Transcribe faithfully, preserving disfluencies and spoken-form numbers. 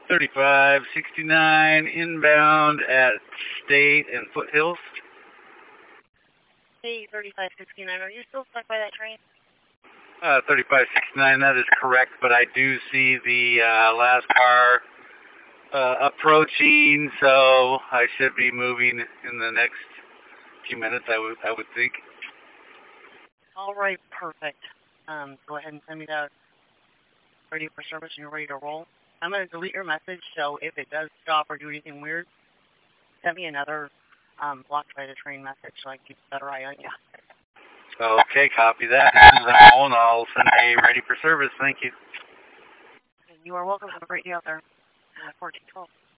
thirty-five sixty-nine inbound at State and Foothills. Hey, thirty-five sixty-nine, are you still stuck by that train? Uh, thirty-five sixty-nine, that is correct, but I do see the uh, last car uh, approaching, so I should be moving in the next few minutes, I would, I would think. All right, perfect. Um, go ahead and send me that ready for service and you're ready to roll. I'm going to delete your message, so if it does stop or do anything weird, send me another um, blocked by the train message so I can keep a better eye on you. Okay, copy that. This is Alan. I'll send a ready for service. Thank you. You are welcome. Have a great day out there. fourteen twelve.